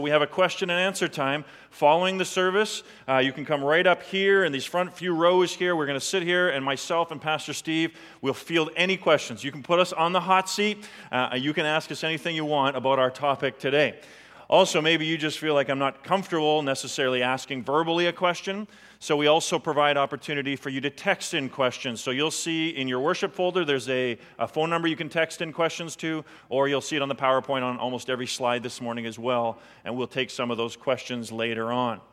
We have a question and answer time following the service. You can come right up here in these front few rows here. We're going to sit here, and myself and Pastor Steve will field any questions. You can put us on the hot seat. You can ask us anything you want about our topic today. Also, maybe you just feel like I'm not comfortable necessarily asking verbally a question, so we also provide opportunity for you to text in questions. So you'll see in your worship folder, there's a phone number you can text in questions to, or you'll see it on the PowerPoint on almost every slide this morning as well, and we'll take some of those questions later on.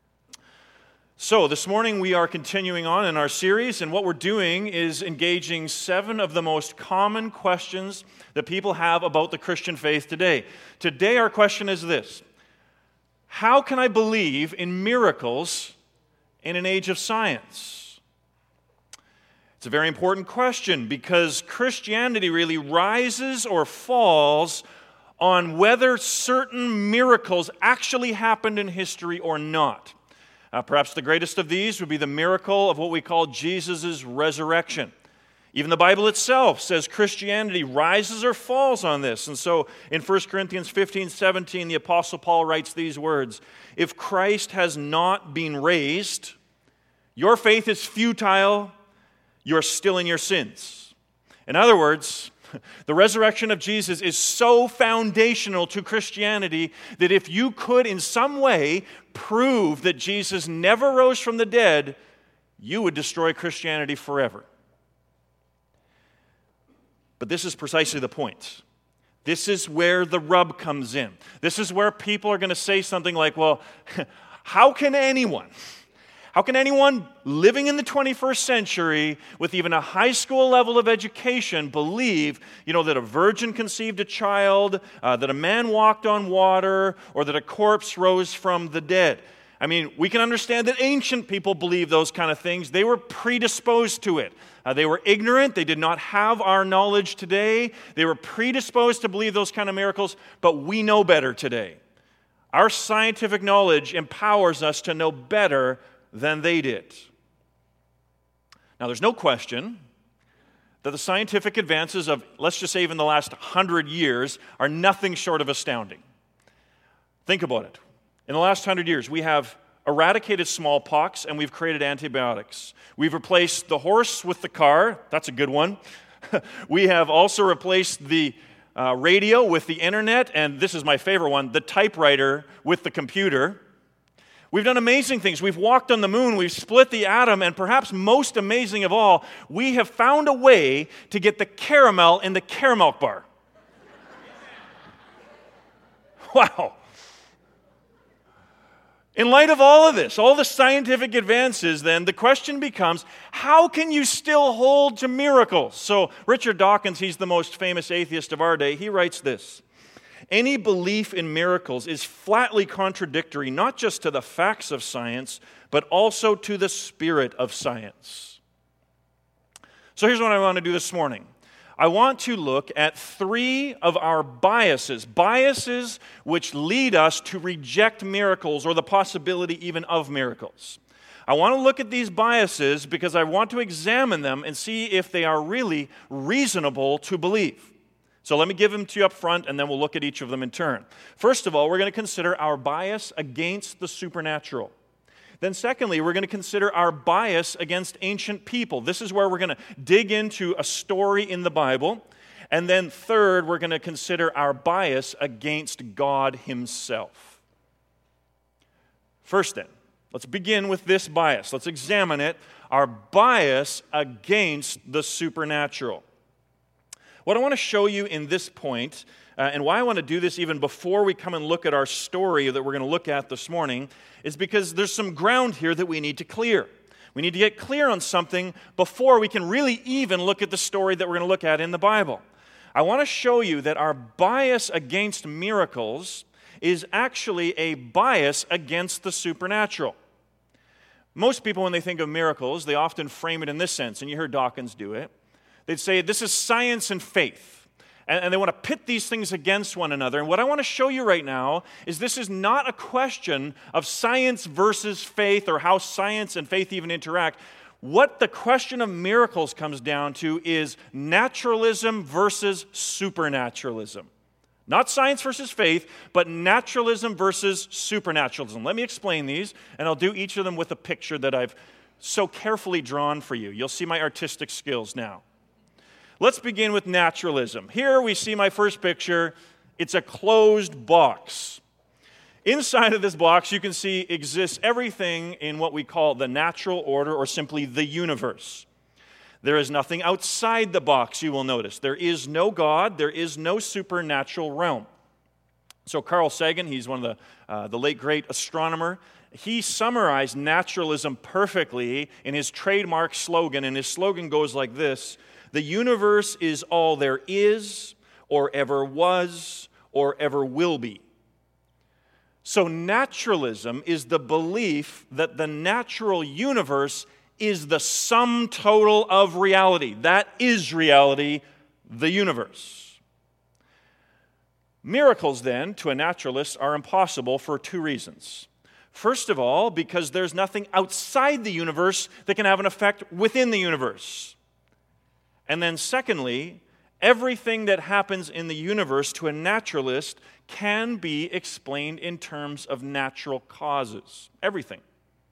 So this morning we are continuing on in our series, and what we're doing is engaging 7 of the most common questions that people have about the Christian faith today. Today our question is this: how can I believe in miracles in an age of science? It's a very important question because Christianity really rises or falls on whether certain miracles actually happened in history or not. Perhaps the greatest of these would be the miracle of what we call Jesus' resurrection. Even the Bible itself says Christianity rises or falls on this. And so in 1 Corinthians 15:17, the Apostle Paul writes these words: "If Christ has not been raised, your faith is futile, you're still in your sins." In other words, the resurrection of Jesus is so foundational to Christianity that if you could in some way prove that Jesus never rose from the dead, you would destroy Christianity forever. But this is precisely the point. This is where the rub comes in. This is where people are going to say something like, well, how can anyone living in the 21st century with even a high school level of education believe, that a virgin conceived a child, that a man walked on water, or that a corpse rose from the dead? I mean, we can understand that ancient people believed those kind of things. They were predisposed to it. They were ignorant. They did not have our knowledge today. They were predisposed to believe those kind of miracles, but we know better today. Our scientific knowledge empowers us to know better than they did. Now, there's no question that the scientific advances of, let's just say, even the last 100 years are nothing short of astounding. Think about it. In the last 100 years, we have eradicated smallpox and we've created antibiotics. We've replaced the horse with the car. That's a good one. We have also replaced the radio with the internet, and this is my favorite one, the typewriter with the computer. We've done amazing things. We've walked on the moon, we've split the atom, and perhaps most amazing of all, we have found a way to get the caramel in the caramel bar. Wow. In light of all of this, all the scientific advances, then, the question becomes, how can you still hold to miracles? So Richard Dawkins, he's the most famous atheist of our day, he writes this: "Any belief in miracles is flatly contradictory not just to the facts of science, but also to the spirit of science." So here's what I want to do this morning. I want to look at 3 of our biases which lead us to reject miracles or the possibility even of miracles. I want to look at these biases because I want to examine them and see if they are really reasonable to believe. So let me give them to you up front, and then we'll look at each of them in turn. First of all, we're going to consider our bias against the supernatural. Then secondly, we're going to consider our bias against ancient people. This is where we're going to dig into a story in the Bible. And then third, we're going to consider our bias against God Himself. First then, let's begin with this bias. Let's examine it. Our bias against the supernatural. What I want to show you in this point, and why I want to do this even before we come and look at our story that we're going to look at this morning, is because there's some ground here that we need to clear. We need to get clear on something before we can really even look at the story that we're going to look at in the Bible. I want to show you that our bias against miracles is actually a bias against the supernatural. Most people, when they think of miracles, they often frame it in this sense, and you heard Dawkins do it. They'd say, this is science and faith. And they want to pit these things against one another. And what I want to show you right now is this is not a question of science versus faith or how science and faith even interact. What the question of miracles comes down to is naturalism versus supernaturalism. Not science versus faith, but naturalism versus supernaturalism. Let me explain these, and I'll do each of them with a picture that I've so carefully drawn for you. You'll see my artistic skills now. Let's begin with naturalism. Here we see my first picture. It's a closed box. Inside of this box, you can see exists everything in what we call the natural order, or simply the universe. There is nothing outside the box, you will notice. There is no God. There is no supernatural realm. So Carl Sagan, he's one of the late great astronomer, he summarized naturalism perfectly in his trademark slogan, and his slogan goes like this: the universe is all there is, or ever was, or ever will be. So naturalism is the belief that the natural universe is the sum total of reality. That is reality, the universe. Miracles, then, to a naturalist, are impossible for two reasons. First of all, because there's nothing outside the universe that can have an effect within the universe. And then secondly, everything that happens in the universe to a naturalist can be explained in terms of natural causes. Everything.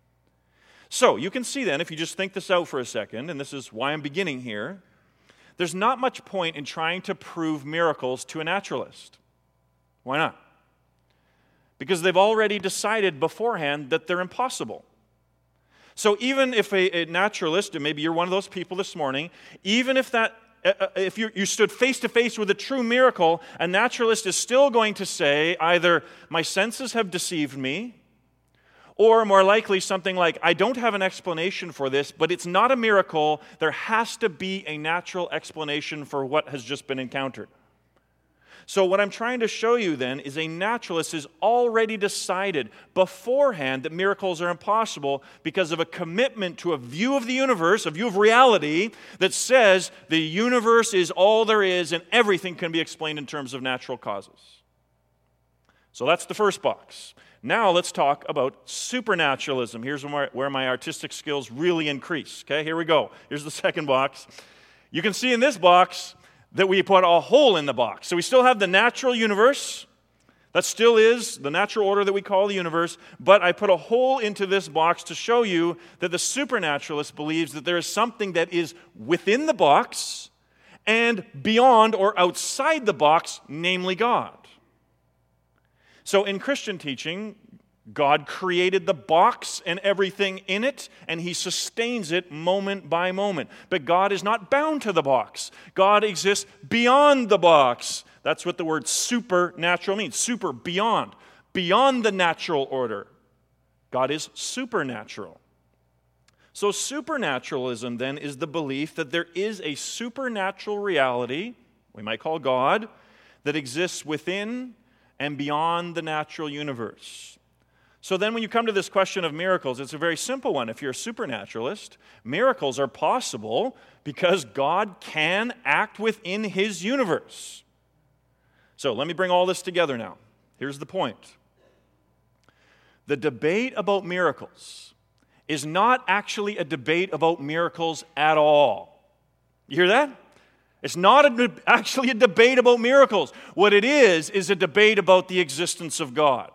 So, you can see then, if you just think this out for a second, and this is why I'm beginning here, there's not much point in trying to prove miracles to a naturalist. Why not? Because they've already decided beforehand that they're impossible. So even if a naturalist, and maybe you're one of those people this morning, even if you stood face to face with a true miracle, a naturalist is still going to say either, my senses have deceived me, or more likely something like, I don't have an explanation for this, but it's not a miracle. There has to be a natural explanation for what has just been encountered. So what I'm trying to show you then is a naturalist has already decided beforehand that miracles are impossible because of a commitment to a view of the universe, a view of reality that says the universe is all there is and everything can be explained in terms of natural causes. So that's the first box. Now let's talk about supernaturalism. Here's where my artistic skills really increase. Okay, here we go. Here's the second box. You can see in this box that we put a hole in the box. So we still have the natural universe. That still is the natural order that we call the universe. But I put a hole into this box to show you that the supernaturalist believes that there is something that is within the box and beyond or outside the box, namely God. So in Christian teaching, God created the box and everything in it, and He sustains it moment by moment. But God is not bound to the box. God exists beyond the box. That's what the word supernatural means. Super, beyond. Beyond the natural order. God is supernatural. So supernaturalism then is the belief that there is a supernatural reality, we might call God, that exists within and beyond the natural universe. So then when you come to this question of miracles, it's a very simple one. If you're a supernaturalist, miracles are possible because God can act within His universe. So let me bring all this together now. Here's the point. The debate about miracles is not actually a debate about miracles at all. You hear that? It's not actually a debate about miracles. What it is a debate about the existence of God.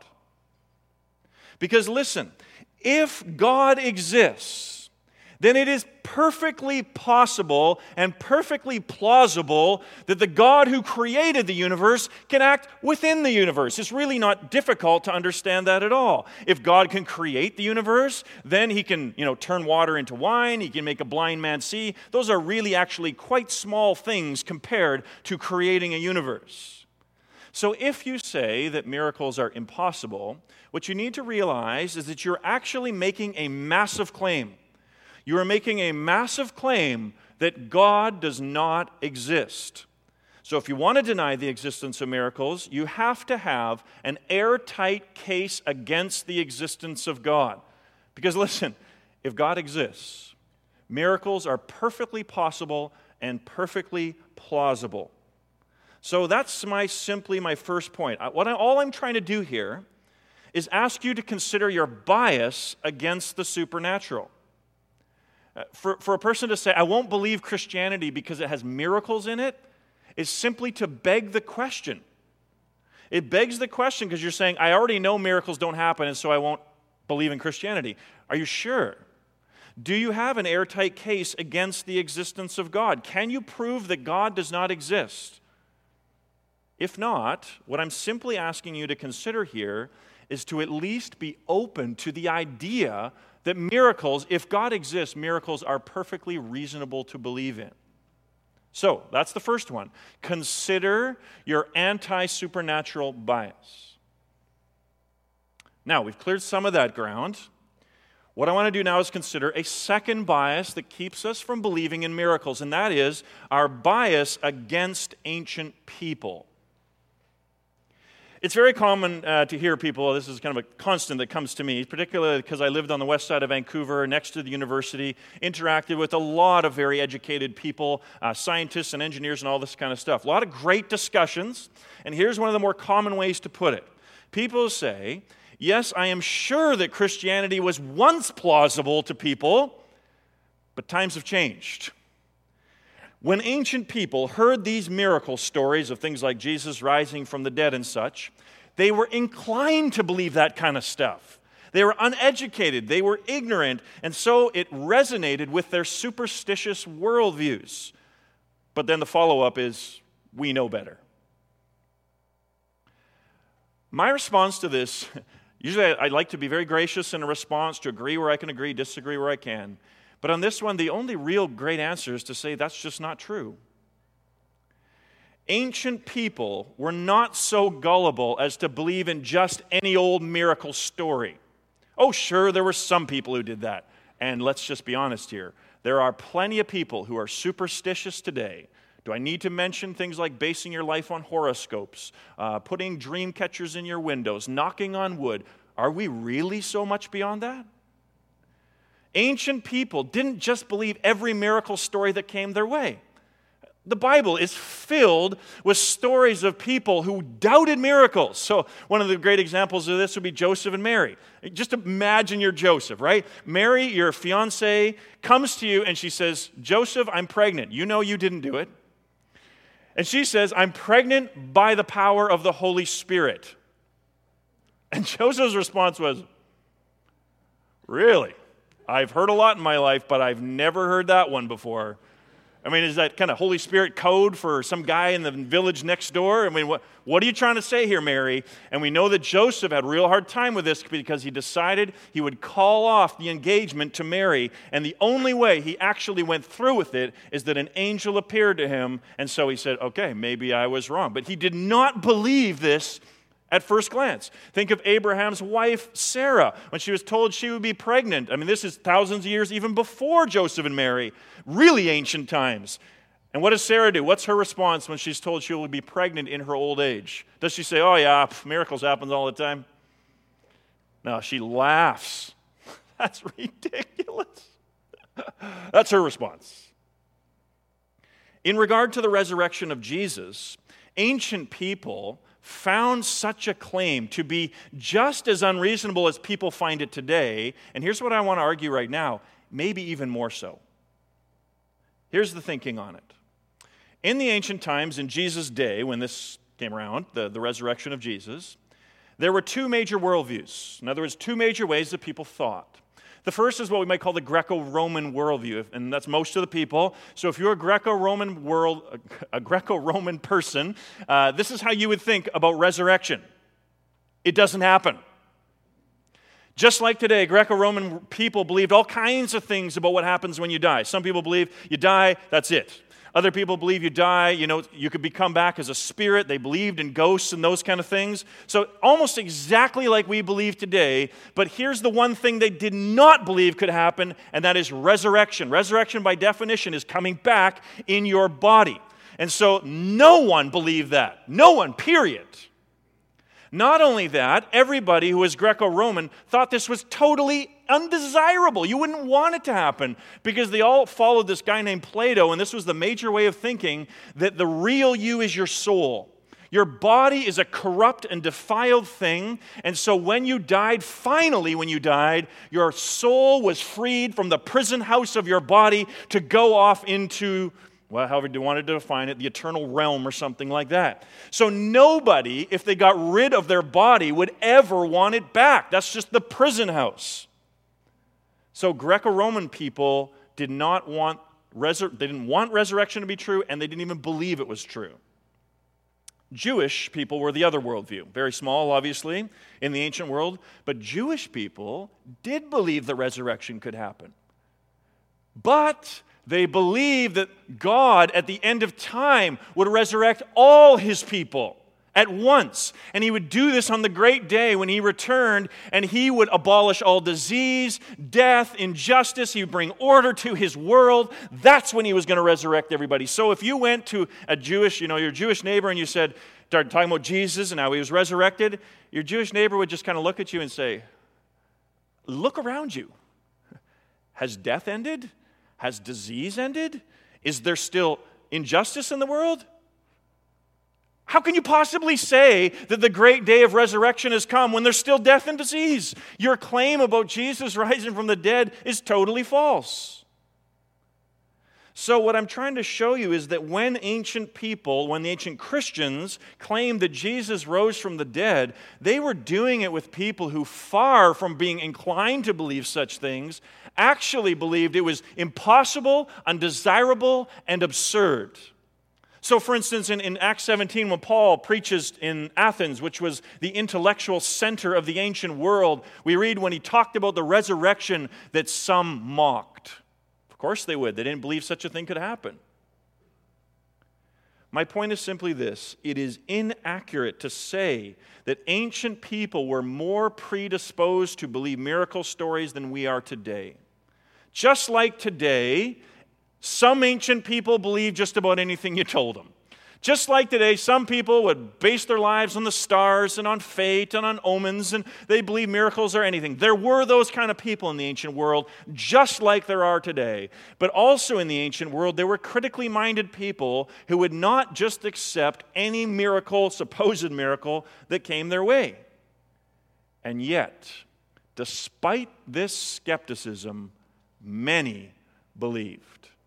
Because listen, if God exists, then it is perfectly possible and perfectly plausible that the God who created the universe can act within the universe. It's really not difficult to understand that at all. If God can create the universe, then He can, turn water into wine, He can make a blind man see. Those are really actually quite small things compared to creating a universe. So if you say that miracles are impossible, what you need to realize is that you're actually making a massive claim. You are making a massive claim that God does not exist. So if you want to deny the existence of miracles, you have to have an airtight case against the existence of God. Because listen, if God exists, miracles are perfectly possible and perfectly plausible. So that's simply my first point. All I'm trying to do here is ask you to consider your bias against the supernatural. For a person to say, I won't believe Christianity because it has miracles in it, is simply to beg the question. It begs the question because you're saying, I already know miracles don't happen, and so I won't believe in Christianity. Are you sure? Do you have an airtight case against the existence of God? Can you prove that God does not exist? If not, what I'm simply asking you to consider here is to at least be open to the idea that miracles, if God exists, miracles are perfectly reasonable to believe in. So, that's the first one. Consider your anti-supernatural bias. Now, we've cleared some of that ground. What I want to do now is consider a second bias that keeps us from believing in miracles, and that is our bias against ancient people. It's very common to hear people, this is kind of a constant that comes to me, particularly because I lived on the west side of Vancouver, next to the university, interacted with a lot of very educated people, scientists and engineers and all this kind of stuff. A lot of great discussions, and here's one of the more common ways to put it. People say, yes, I am sure that Christianity was once plausible to people, but times have changed. When ancient people heard these miracle stories of things like Jesus rising from the dead and such, they were inclined to believe that kind of stuff. They were uneducated, they were ignorant, and so it resonated with their superstitious worldviews. But then the follow-up is, we know better. My response to this, usually I like to be very gracious in a response, to agree where I can agree, disagree where I can. But on this one, the only real great answer is to say that's just not true. Ancient people were not so gullible as to believe in just any old miracle story. Oh, sure, there were some people who did that. And let's just be honest here. There are plenty of people who are superstitious today. Do I need to mention things like basing your life on horoscopes, putting dream catchers in your windows, knocking on wood? Are we really so much beyond that? Ancient people didn't just believe every miracle story that came their way. The Bible is filled with stories of people who doubted miracles. So one of the great examples of this would be Joseph and Mary. Just imagine you're Joseph, right? Mary, your fiancée, comes to you and she says, Joseph, I'm pregnant. You know you didn't do it. And she says, I'm pregnant by the power of the Holy Spirit. And Joseph's response was, really? I've heard a lot in my life, but I've never heard that one before. I mean, is that kind of Holy Spirit code for some guy in the village next door? I mean, what are you trying to say here, Mary? And we know that Joseph had a real hard time with this because he decided he would call off the engagement to Mary. And the only way he actually went through with it is that an angel appeared to him. And so he said, okay, maybe I was wrong. But he did not believe this at first glance. Think of Abraham's wife, Sarah, when she was told she would be pregnant. I mean, this is thousands of years even before Joseph and Mary, really ancient times. And what does Sarah do? What's her response when she's told she will be pregnant in her old age? Does she say, oh yeah, miracles happen all the time? No, she laughs. That's ridiculous. That's her response. In regard to the resurrection of Jesus, ancient people found such a claim to be just as unreasonable as people find it today, and here's what I want to argue right now, maybe even more so. Here's the thinking on it. In the ancient times, in Jesus' day, when this came around, the resurrection of Jesus, there were two major worldviews. In other words, two major ways that people thought. The first is what we might call the Greco-Roman worldview, and that's most of the people. So if you're a Greco-Roman person, this is how you would think about resurrection. It doesn't happen. Just like today, Greco-Roman people believed all kinds of things about what happens when you die. Some people believe you die, that's it. Other people believe you die, you could become back as a spirit. They believed in ghosts and those kind of things. So almost exactly like we believe today, but here's the one thing they did not believe could happen, and that is resurrection. Resurrection, by definition, is coming back in your body. And so no one believed that. No one, period. Not only that, everybody who was Greco-Roman thought this was totally undesirable. You wouldn't want it to happen because they all followed this guy named Plato, and this was the major way of thinking that the real you is your soul. Your body is a corrupt and defiled thing, and so when you died, finally when you died, your soul was freed from the prison house of your body to go off into Well, however you wanted to define it, the eternal realm or something like that. So nobody, if they got rid of their body, would ever want it back. That's just the prison house. So Greco-Roman people didn't want resurrection to be true, and they didn't even believe it was true. Jewish people were the other worldview. Very small, obviously, in the ancient world, but Jewish people did believe the resurrection could happen. But they believed that God, at the end of time, would resurrect all his people at once. And he would do this on the great day when he returned, and he would abolish all disease, death, injustice. He would bring order to his world. That's when he was going to resurrect everybody. So if you went to a Jewish, your Jewish neighbor, and you started talking about Jesus and how he was resurrected, your Jewish neighbor would just kind of look at you and say, look around you. Has death ended? Has disease ended? Is there still injustice in the world? How can you possibly say that the great day of resurrection has come when there's still death and disease? Your claim about Jesus rising from the dead is totally false. So what I'm trying to show you is that when the ancient Christians claimed that Jesus rose from the dead, they were doing it with people who, far from being inclined to believe such things, actually believed it was impossible, undesirable, and absurd. So, for instance, in Acts 17, when Paul preaches in Athens, which was the intellectual center of the ancient world, we read when he talked about the resurrection that some mocked. Of course they would. They didn't believe such a thing could happen. My point is simply this. It is inaccurate to say that ancient people were more predisposed to believe miracle stories than we are today. Just like today, some ancient people believed just about anything you told them. Just like today, some people would base their lives on the stars and on fate and on omens, and they believe miracles are anything. There were those kind of people in the ancient world, just like there are today. But also in the ancient world, there were critically minded people who would not just accept any miracle, supposed miracle, that came their way. And yet, despite this skepticism, many believed.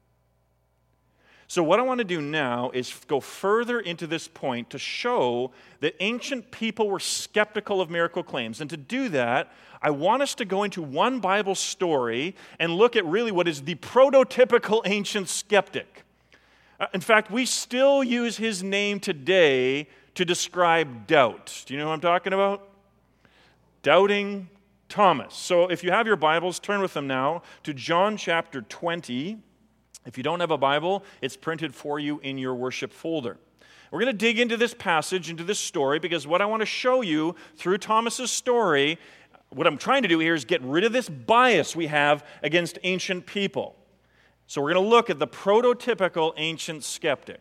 So what I want to do now is go further into this point to show that ancient people were skeptical of miracle claims. And to do that, I want us to go into one Bible story and look at really what is the prototypical ancient skeptic. In fact, we still use his name today to describe doubt. Do you know what I'm talking about? Doubting Thomas. So if you have your Bibles, turn with them now to John chapter 20. If you don't have a Bible, it's printed for you in your worship folder. We're going to dig into this passage, into this story, because what I want to show you through Thomas's story, what I'm trying to do here is get rid of this bias we have against ancient people. So we're going to look at the prototypical ancient skeptic.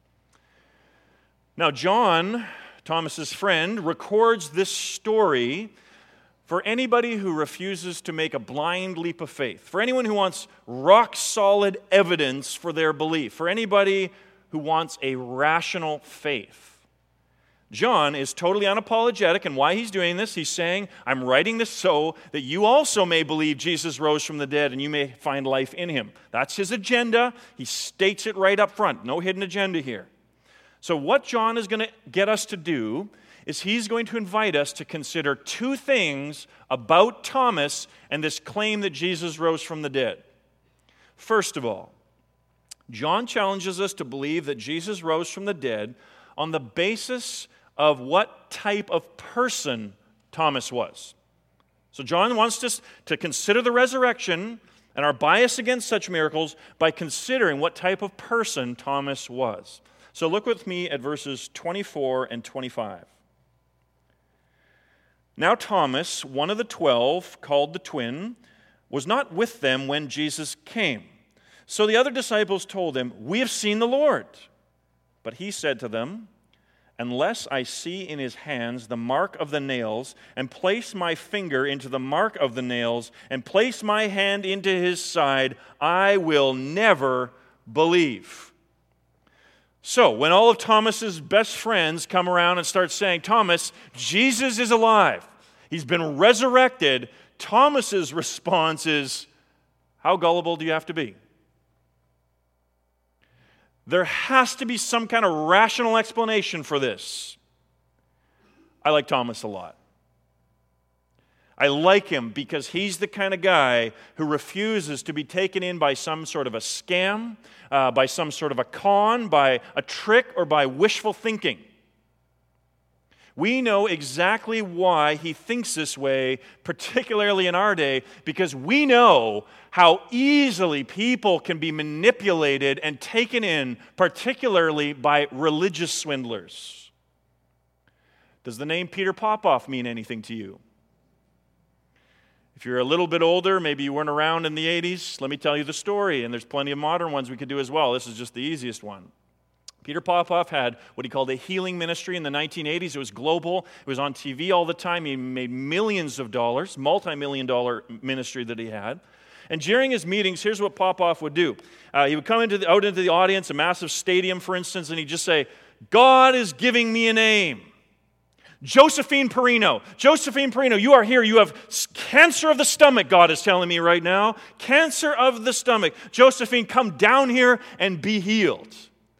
Now, John, Thomas's friend, records this story for anybody who refuses to make a blind leap of faith, for anyone who wants rock-solid evidence for their belief, for anybody who wants a rational faith. John is totally unapologetic, and why he's doing this, he's saying, I'm writing this so that you also may believe Jesus rose from the dead and you may find life in him. That's his agenda. He states it right up front. No hidden agenda here. So what John is going to get us to do is he's going to invite us to consider two things about Thomas and this claim that Jesus rose from the dead. First of all, John challenges us to believe that Jesus rose from the dead on the basis of what type of person Thomas was. So John wants us to consider the resurrection and our bias against such miracles by considering what type of person Thomas was. So look with me at verses 24 and 25. Now Thomas, one of the 12, called the twin, was not with them when Jesus came. So the other disciples told him, "We have seen the Lord." But he said to them, "Unless I see in his hands the mark of the nails, and place my finger into the mark of the nails, and place my hand into his side, I will never believe." So, when all of Thomas's best friends come around and start saying, "Thomas, Jesus is alive. He's been resurrected," Thomas's response is, "How gullible do you have to be?" There has to be some kind of rational explanation for this. I like Thomas a lot. I like him because he's the kind of guy who refuses to be taken in by some sort of a scam, by some sort of a con, by a trick, or by wishful thinking. We know exactly why he thinks this way, particularly in our day, because we know how easily people can be manipulated and taken in, particularly by religious swindlers. Does the name Peter Popoff mean anything to you? If you're a little bit older, maybe you weren't around in the 80s, let me tell you the story, and there's plenty of modern ones we could do as well. This is just the easiest one. Peter Popoff had what he called a healing ministry in the 1980s. It was global. It was on TV all the time. He made millions of dollars, multi-million-dollar ministry that he had. And during his meetings, here's what Popoff would do. He would come out into the audience, a massive stadium, for instance, and he'd just say, "God is giving me a name. Josephine Perino. Josephine Perino, you are here. You have cancer of the stomach, God is telling me right now. Cancer of the stomach. Josephine, come down here and be healed."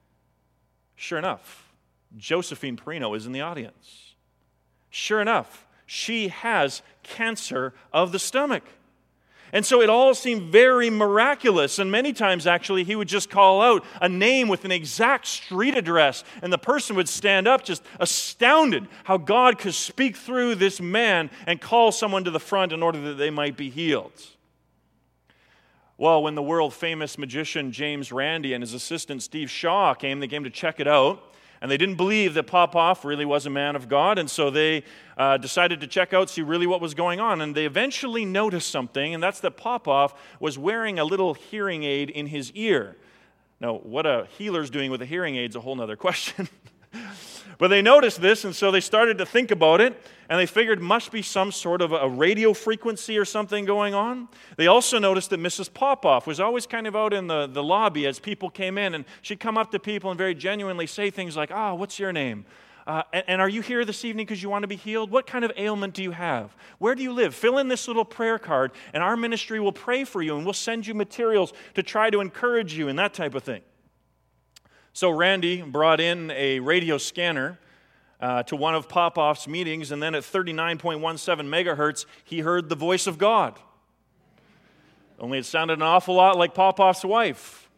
Sure enough, Josephine Perino is in the audience. Sure enough, she has cancer of the stomach. And so it all seemed very miraculous, and many times actually he would just call out a name with an exact street address, and the person would stand up just astounded how God could speak through this man and call someone to the front in order that they might be healed. Well, when the world-famous magician James Randi and his assistant Steve Shaw came, they came to check it out, and they didn't believe that Popoff really was a man of God, and so they decided to check out, see really what was going on. And they eventually noticed something, and that's that Popoff was wearing a little hearing aid in his ear. Now, what a healer's doing with a hearing aid is a whole other question. But they noticed this, and so they started to think about it, and they figured must be some sort of a radio frequency or something going on. They also noticed that Mrs. Popoff was always kind of out in the lobby as people came in, and she'd come up to people and very genuinely say things like, "What's your name? And are you here this evening because you want to be healed? What kind of ailment do you have? Where do you live? Fill in this little prayer card, and our ministry will pray for you, and we'll send you materials to try to encourage you," and that type of thing. So Randy brought in a radio scanner to one of Popoff's meetings, and then at 39.17 megahertz, he heard the voice of God. Only it sounded an awful lot like Popoff's wife.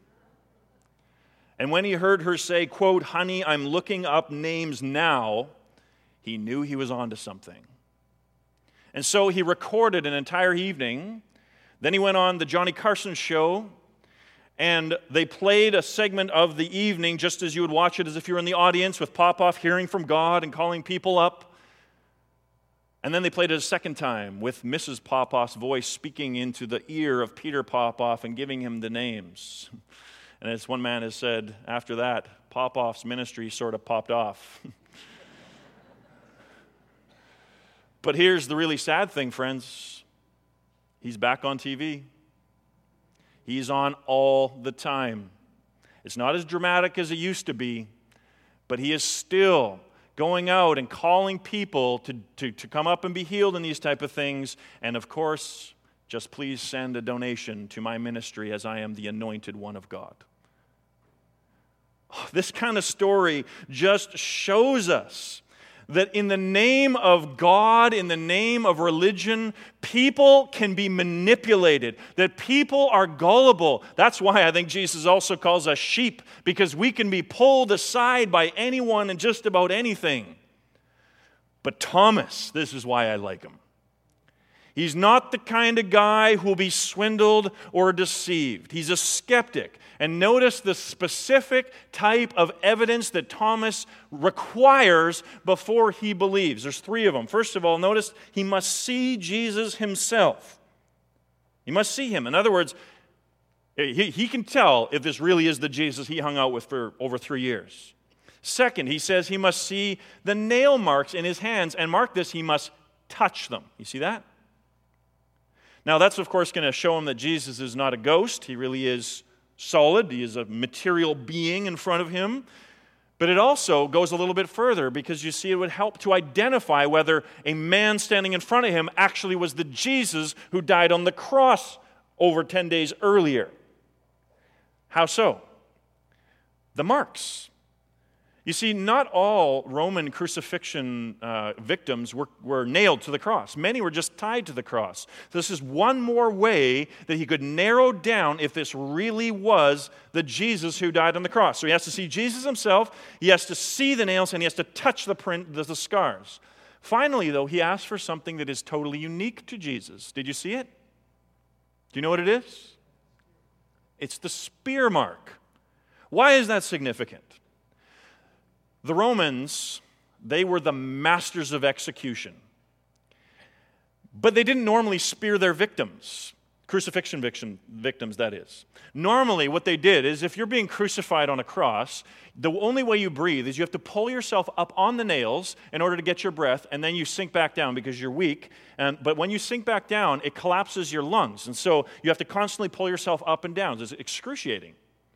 And when he heard her say, quote, "Honey, I'm looking up names now," he knew he was onto something. And so he recorded an entire evening. Then he went on the Johnny Carson show, and they played a segment of the evening just as you would watch it as if you were in the audience with Popoff hearing from God and calling people up. And then they played it a second time with Mrs. Popoff's voice speaking into the ear of Peter Popoff and giving him the names. And as one man has said, after that, Popoff's ministry sort of popped off. But here's the really sad thing, friends. He's back on TV. He's on all the time. It's not as dramatic as it used to be, but he is still going out and calling people to come up and be healed in these type of things. And of course, just please send a donation to my ministry as I am the anointed one of God. This kind of story just shows us that in the name of God, in the name of religion, people can be manipulated, that people are gullible. That's why I think Jesus also calls us sheep, because we can be pulled aside by anyone and just about anything. But Thomas, this is why I like him. He's not the kind of guy who will be swindled or deceived. He's a skeptic. And notice the specific type of evidence that Thomas requires before he believes. There's three of them. First of all, notice he must see Jesus himself. He must see him. In other words, he can tell if this really is the Jesus he hung out with for over 3 years. Second, he says he must see the nail marks in his hands. And mark this, he must touch them. You see that? Now, that's, of course, going to show him that Jesus is not a ghost. He really is solid. He is a material being in front of him. But it also goes a little bit further, because you see it would help to identify whether a man standing in front of him actually was the Jesus who died on the cross over 10 days earlier. How so? the marks. You see, not all Roman crucifixion victims were nailed to the cross. Many were just tied to the cross. This is one more way that he could narrow down if this really was the Jesus who died on the cross. So he has to see Jesus himself, he has to see the nails, and he has to touch the print, the scars. Finally, though, he asks for something that is totally unique to Jesus. Did you see it? Do you know what it is? It's the spear mark. Why is that significant? The Romans, they were the masters of execution. But they didn't normally spear their victims, crucifixion victims, that is. Normally, what they did is if you're being crucified on a cross, the only way you breathe is you have to pull yourself up on the nails in order to get your breath, and then you sink back down because you're weak. But when you sink back down, it collapses your lungs. And so you have to constantly pull yourself up and down. It's excruciating.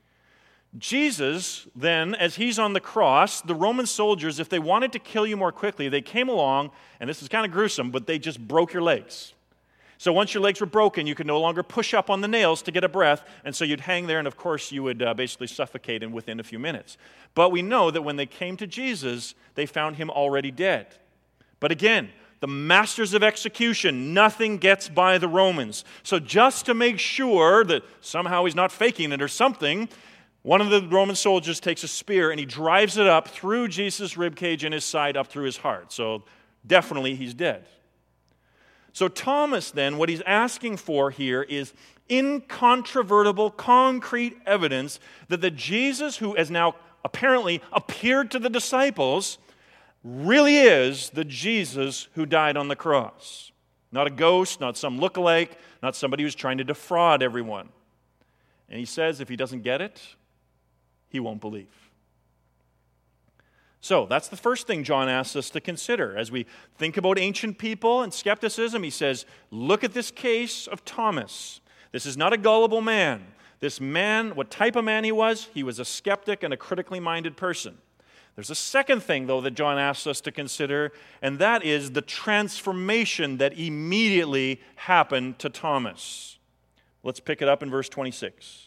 Jesus, then, as he's on the cross, the Roman soldiers, if they wanted to kill you more quickly, they came along, and this is kind of gruesome, but they just broke your legs. So once your legs were broken, you could no longer push up on the nails to get a breath, and so you'd hang there, and of course you would basically suffocate within a few minutes. But we know that when they came to Jesus, they found him already dead. But again, the masters of execution, nothing gets by the Romans. So just to make sure that somehow he's not faking it or something, one of the Roman soldiers takes a spear and he drives it up through Jesus' ribcage and his side up through his heart. So definitely he's dead. So Thomas then, what he's asking for here is incontrovertible, concrete evidence that the Jesus who has now apparently appeared to the disciples really is the Jesus who died on the cross. Not a ghost, not some lookalike, not somebody who's trying to defraud everyone. And he says if he doesn't get it, he won't believe. So that's the first thing John asks us to consider. As we think about ancient people and skepticism, he says, look at this case of Thomas. This is not a gullible man. This man, what type of man he was a skeptic and a critically minded person. There's a second thing, though, that John asks us to consider, and that is the transformation that immediately happened to Thomas. Let's pick it up in verse 26.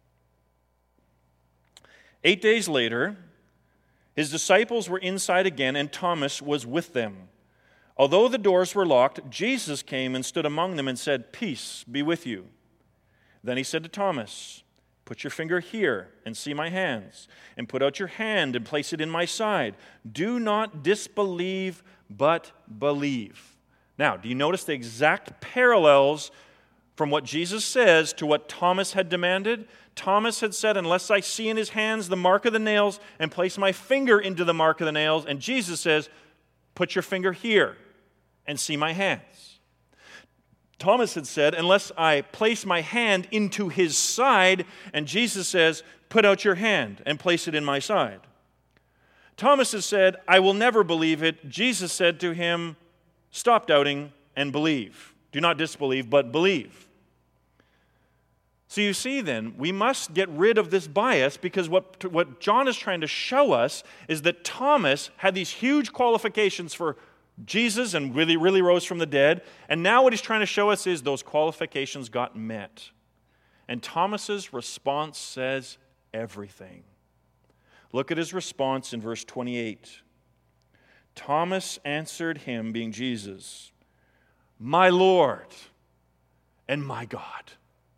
8 days later, his disciples were inside again, and Thomas was with them. Although the doors were locked, Jesus came and stood among them and said, "Peace be with you." Then he said to Thomas, "Put your finger here and see my hands, and put out your hand and place it in my side. Do not disbelieve, but believe." Now, do you notice the exact parallels from what Jesus says to what Thomas had demanded? Thomas had said, unless I see in his hands the mark of the nails and place my finger into the mark of the nails, and Jesus says, put your finger here and see my hands. Thomas had said, unless I place my hand into his side, and Jesus says, put out your hand and place it in my side. Thomas has said, I will never believe it. Jesus said to him, stop doubting and believe. Do not disbelieve, but believe. So you see then, we must get rid of this bias because what John is trying to show us is that Thomas had these huge qualifications for Jesus and really rose from the dead. And now what he's trying to show us is those qualifications got met. And Thomas's response says everything. Look at his response in verse 28. Thomas answered him, being Jesus, "My Lord and my God."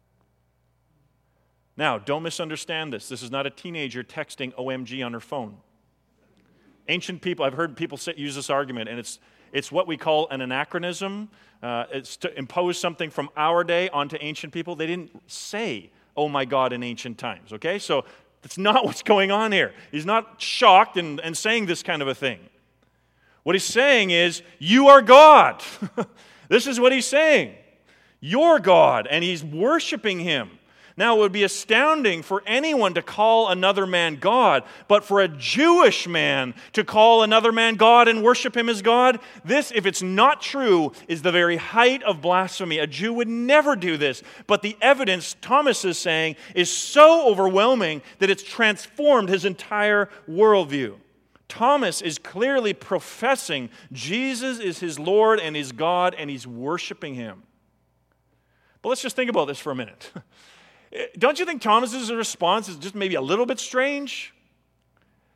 Now, don't misunderstand this. This is not a teenager texting OMG on her phone. Ancient people, I've heard people use this argument, and it's what we call an anachronism. It's to impose something from our day onto ancient people. They didn't say, "Oh my God," in ancient times, okay? So that's not what's going on here. He's not shocked and saying this kind of a thing. What he's saying is, you are God. This is what he's saying. You're God, and he's worshiping him. Now, it would be astounding for anyone to call another man God, but for a Jewish man to call another man God and worship him as God, this, if it's not true, is the very height of blasphemy. A Jew would never do this, but the evidence, Thomas is saying, is so overwhelming that it's transformed his entire worldview. Thomas is clearly professing Jesus is his Lord and his God, and he's worshiping him. But let's just think about this for a minute. Don't you think Thomas's response is just maybe a little bit strange?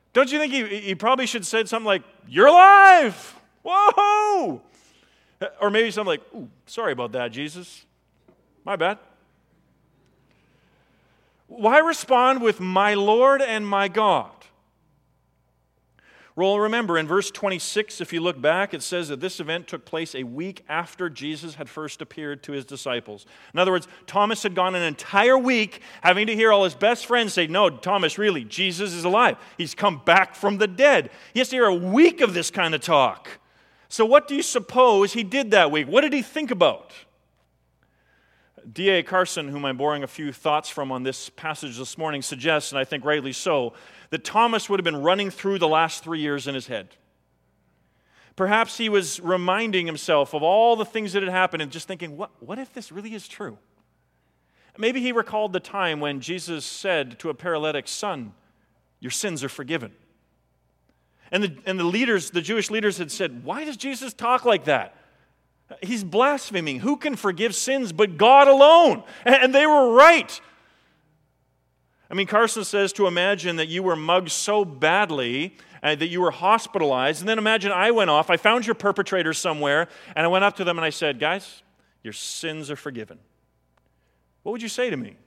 Don't you think he probably should have said something like, "You're alive! Whoa!" Or maybe something like, "Ooh, sorry about that, Jesus. My bad." Why respond with "my Lord and my God"? Well, remember, in verse 26, if you look back, it says that this event took place a week after Jesus had first appeared to his disciples. In other words, Thomas had gone an entire week having to hear all his best friends say, "No, Thomas, really, Jesus is alive. He's come back from the dead." He has to hear a week of this kind of talk. So what do you suppose he did that week? What did he think about? D.A. Carson, whom I'm borrowing a few thoughts from on this passage this morning, suggests, and I think rightly so, that Thomas would have been running through the last 3 years in his head. Perhaps he was reminding himself of all the things that had happened and just thinking, what if this really is true? Maybe he recalled the time when Jesus said to a paralytic, "Son, your sins are forgiven." And the Jewish leaders had said, "Why does Jesus talk like that? He's blaspheming. Who can forgive sins but God alone?" And they were right. I mean, Carson says to imagine that you were mugged so badly that you were hospitalized, and then imagine I went off, I found your perpetrator somewhere, and I went up to them and I said, "Guys, your sins are forgiven." What would you say to me?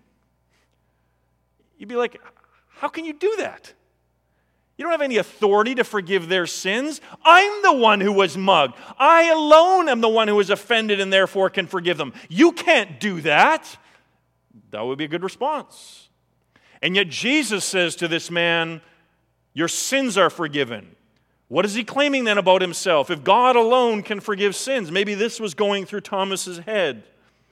You'd be like, "How can you do that? You don't have any authority to forgive their sins. I'm the one who was mugged. I alone am the one who was offended and therefore can forgive them. You can't do that." That would be a good response. And yet Jesus says to this man, "Your sins are forgiven." What is he claiming then about himself? If God alone can forgive sins, maybe this was going through Thomas's head.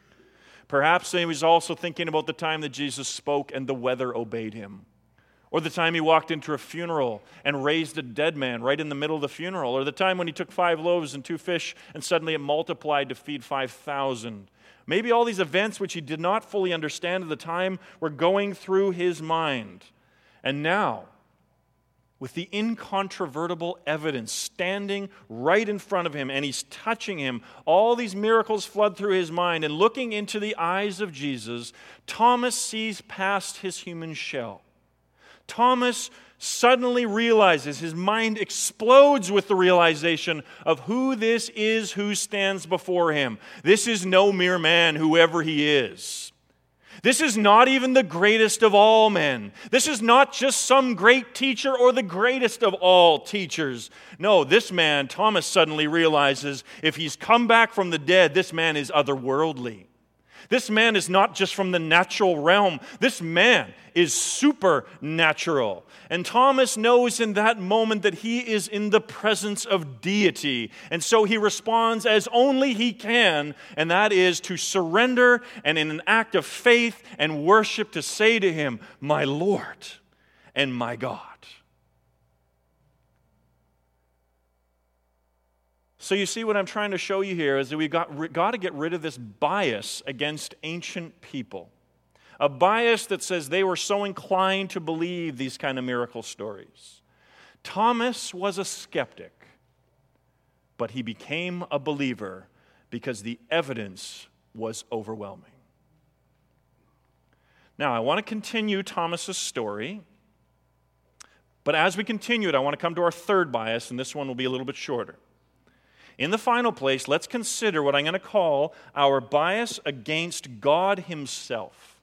Perhaps he was also thinking about the time that Jesus spoke and the weather obeyed him. Or the time he walked into a funeral and raised a dead man right in the middle of the funeral. Or the time when he took 5 loaves and 2 fish and suddenly it multiplied to feed 5,000. Maybe all these events which he did not fully understand at the time were going through his mind. And now, with the incontrovertible evidence standing right in front of him and he's touching him, all these miracles flood through his mind. And looking into the eyes of Jesus, Thomas sees past his human shell. Thomas suddenly realizes, his mind explodes with the realization of who this is who stands before him. This is no mere man, whoever he is. This is not even the greatest of all men. This is not just some great teacher or the greatest of all teachers. No, this man, Thomas suddenly realizes, if he's come back from the dead, this man is otherworldly. This man is not just from the natural realm. This man is supernatural. And Thomas knows in that moment that he is in the presence of deity. And so he responds as only he can, and that is to surrender and in an act of faith and worship to say to him, "My Lord and my God." So you see what I'm trying to show you here is that we've got to get rid of this bias against ancient people. A bias that says they were so inclined to believe these kind of miracle stories. Thomas was a skeptic, but he became a believer because the evidence was overwhelming. Now, I want to continue Thomas's story, but as we continue it, I want to come to our third bias, and this one will be a little bit shorter. In the final place, let's consider what I'm going to call our bias against God himself.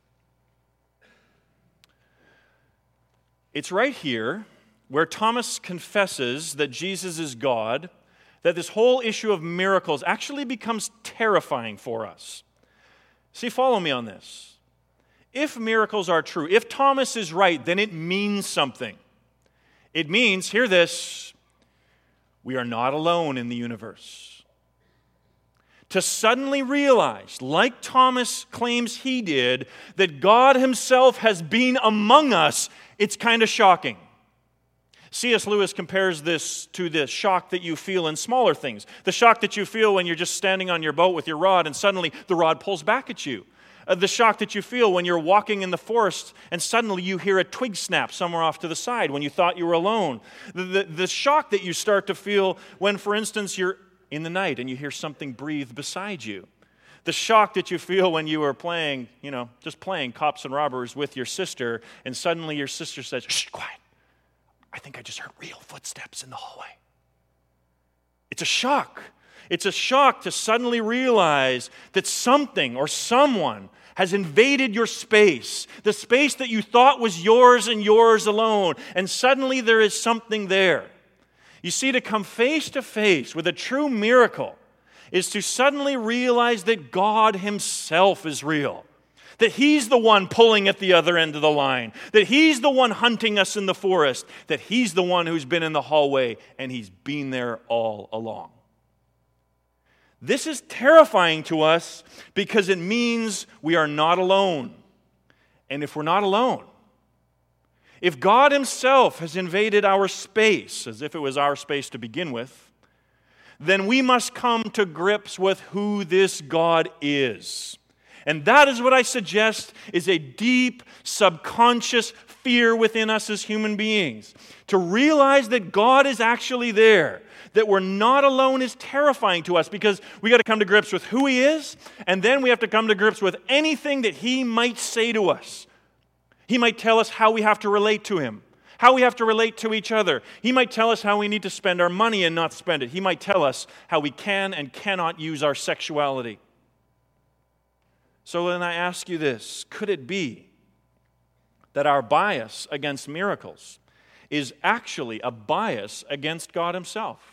It's right here where Thomas confesses that Jesus is God, that this whole issue of miracles actually becomes terrifying for us. See, follow me on this. If miracles are true, if Thomas is right, then it means something. It means, hear this, we are not alone in the universe. To suddenly realize, like Thomas claims he did, that God himself has been among us, it's kind of shocking. C.S. Lewis compares this to the shock that you feel in smaller things. The shock that you feel when you're just standing on your boat with your rod and suddenly the rod pulls back at you. The shock that you feel when you're walking in the forest and suddenly you hear a twig snap somewhere off to the side when you thought you were alone. The shock that you start to feel when, for instance, you're in the night and you hear something breathe beside you. The shock that you feel when you were playing, just playing cops and robbers with your sister and suddenly your sister says, "Shh, quiet. I think I just heard real footsteps in the hallway. It's a shock. It's a shock to suddenly realize that something or someone has invaded your space, the space that you thought was yours and yours alone, and suddenly there is something there. You see, to come face to face with a true miracle is to suddenly realize that God Himself is real, that He's the one pulling at the other end of the line, that He's the one hunting us in the forest, that He's the one who's been in the hallway, and He's been there all along. This is terrifying to us because it means we are not alone. And if we're not alone, if God Himself has invaded our space, as if it was our space to begin with, then we must come to grips with who this God is. And that is what I suggest is a deep, subconscious fear within us as human beings. To realize that God is actually there, that we're not alone, is terrifying to us because we got to come to grips with who He is, and then we have to come to grips with anything that He might say to us. He might tell us how we have to relate to Him, how we have to relate to each other. He might tell us how we need to spend our money and not spend it. He might tell us how we can and cannot use our sexuality. So then I ask you this, could it be that our bias against miracles is actually a bias against God Himself?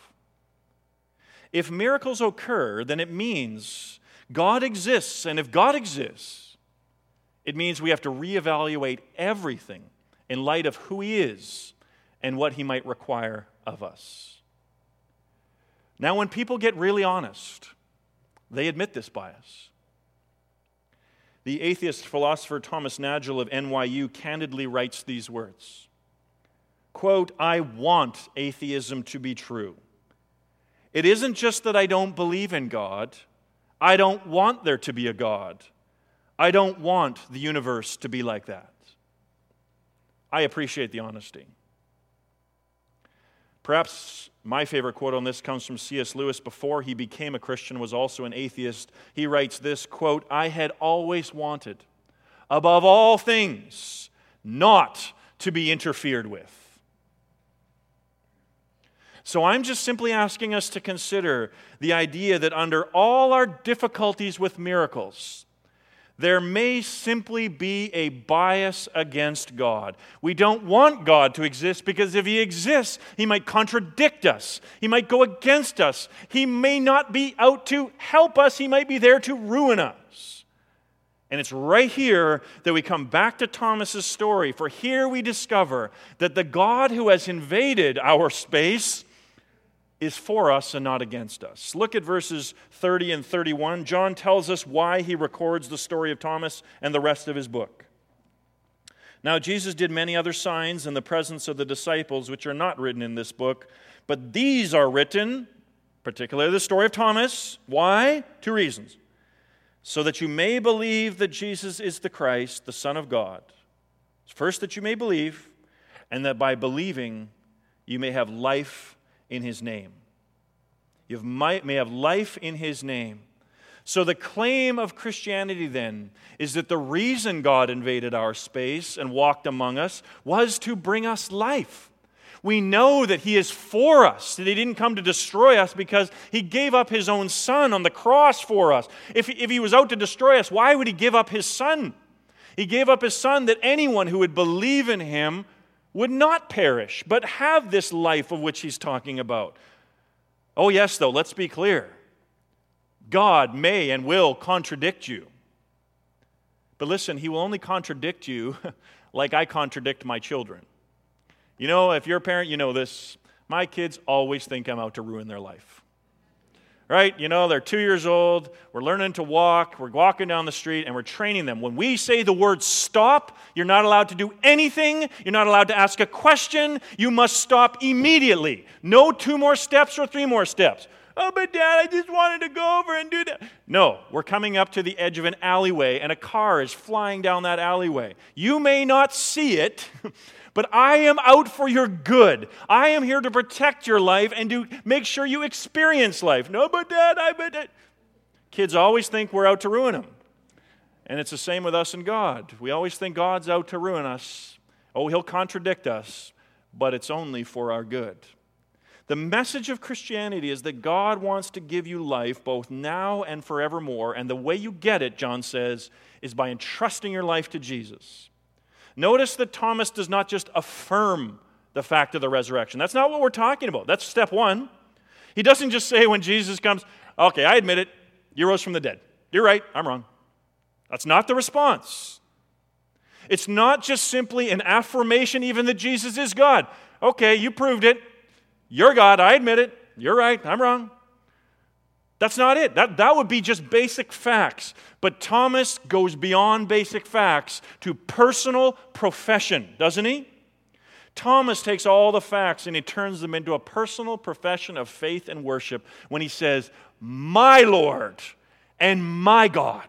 If miracles occur, then it means God exists, and if God exists, it means we have to reevaluate everything in light of who He is and what He might require of us. Now, when people get really honest, they admit this bias. The atheist philosopher Thomas Nagel of NYU candidly writes these words, quote, "I want atheism to be true. It isn't just that I don't believe in God. I don't want there to be a God. I don't want the universe to be like that." I appreciate the honesty. Perhaps my favorite quote on this comes from C.S. Lewis. Before he became a Christian, was also an atheist. He writes this, quote, "I had always wanted, above all things, not to be interfered with." So I'm just simply asking us to consider the idea that under all our difficulties with miracles, there may simply be a bias against God. We don't want God to exist because if He exists, He might contradict us. He might go against us. He may not be out to help us. He might be there to ruin us. And it's right here that we come back to Thomas's story, for here we discover that the God who has invaded our space is for us and not against us. Look at verses 30 and 31. John tells us why he records the story of Thomas and the rest of his book. "Now Jesus did many other signs in the presence of the disciples, which are not written in this book, but these are written," particularly the story of Thomas. Why? 2 reasons. "So that you may believe that Jesus is the Christ, the Son of God. First, that you may believe, and that by believing you may have life in His name." You may have life in His name. So the claim of Christianity then is that the reason God invaded our space and walked among us was to bring us life. We know that He is for us, that He didn't come to destroy us because He gave up His own Son on the cross for us. If He was out to destroy us, why would He give up His Son? He gave up His Son that anyone who would believe in Him would not perish, but have this life of which He's talking about. Oh yes, though, let's be clear. God may and will contradict you. But listen, He will only contradict you like I contradict my children. You know, if you're a parent, you know this. My kids always think I'm out to ruin their life. Right? You know, they're 2 years old, we're learning to walk, we're walking down the street, and we're training them. When we say the word stop, you're not allowed to do anything, you're not allowed to ask a question, you must stop immediately. No 2 more steps or 3 more steps. "Oh, but Dad, I just wanted to go over and do that." No, we're coming up to the edge of an alleyway, and a car is flying down that alleyway. You may not see it, but I am out for your good. I am here to protect your life and to make sure you experience life. "No, but Dad, Kids always think we're out to ruin them. And it's the same with us and God. We always think God's out to ruin us. Oh, He'll contradict us. but it's only for our good. The message of Christianity is that God wants to give you life both now and forevermore, and the way you get it, John says, is by entrusting your life to Jesus. Notice that Thomas does not just affirm the fact of the resurrection. That's not what we're talking about. That's step one. He doesn't just say when Jesus comes, okay, I admit it, you rose from the dead. You're right, I'm wrong. That's not the response. It's not just simply an affirmation even that Jesus is God. Okay, you proved it. You're God, I admit it. You're right, I'm wrong. That's not it. That would be just basic facts. But Thomas goes beyond basic facts to personal profession, doesn't he? Thomas takes all the facts and he turns them into a personal profession of faith and worship when he says, my Lord and my God.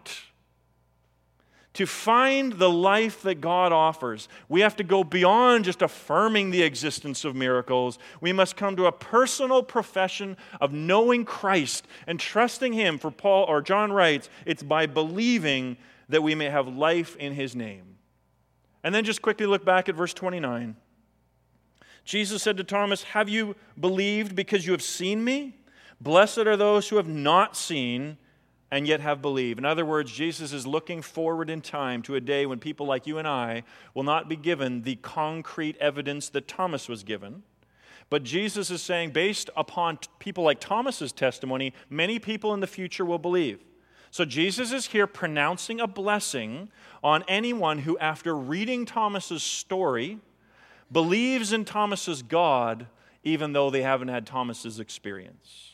To find the life that God offers, we have to go beyond just affirming the existence of miracles. We must come to a personal profession of knowing Christ and trusting Him. For Paul or John writes, it's by believing that we may have life in His name. And then just quickly look back at verse 29. Jesus said to Thomas, have you believed because you have seen me? Blessed are those who have not seen and yet have believed. In other words, Jesus is looking forward in time to a day when people like you and I will not be given the concrete evidence that Thomas was given. But Jesus is saying, based upon people like Thomas's testimony, many people in the future will believe. So Jesus is here pronouncing a blessing on anyone who, after reading Thomas's story, believes in Thomas's God, even though they haven't had Thomas's experience.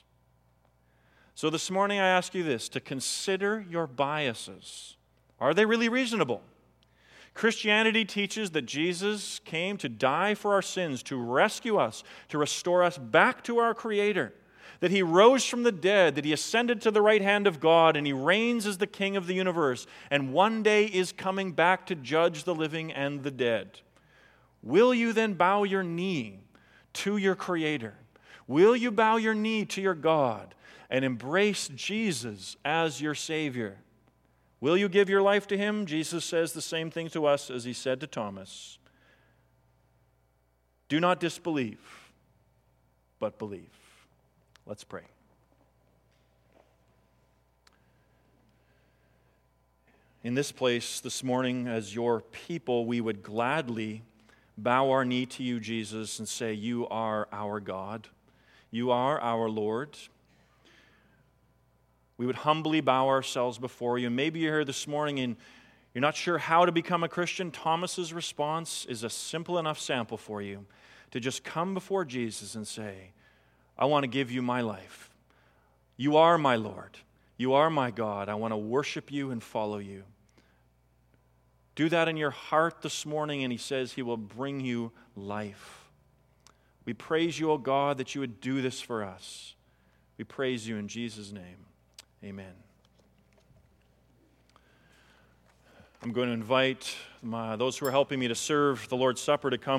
So this morning I ask you this, to consider your biases. Are they really reasonable? Christianity teaches that Jesus came to die for our sins, to rescue us, to restore us back to our Creator, that He rose from the dead, that He ascended to the right hand of God, and He reigns as the King of the universe, and one day is coming back to judge the living and the dead. Will you then bow your knee to your Creator? Will you bow your knee to your God and embrace Jesus as your Savior? Will you give your life to Him? Jesus says the same thing to us as He said to Thomas. Do not disbelieve, but believe. Let's pray. In this place this morning, as your people, we would gladly bow our knee to you, Jesus, and say, you are our God. You are our Lord. We would humbly bow ourselves before you. Maybe you're here this morning and you're not sure how to become a Christian. Thomas's response is a simple enough sample for you to just come before Jesus and say, I want to give you my life. You are my Lord. You are my God. I want to worship you and follow you. Do that in your heart this morning, and He says He will bring you life. We praise you, O God, that you would do this for us. We praise you in Jesus' name. Amen. I'm going to invite those who are helping me to serve the Lord's Supper to come.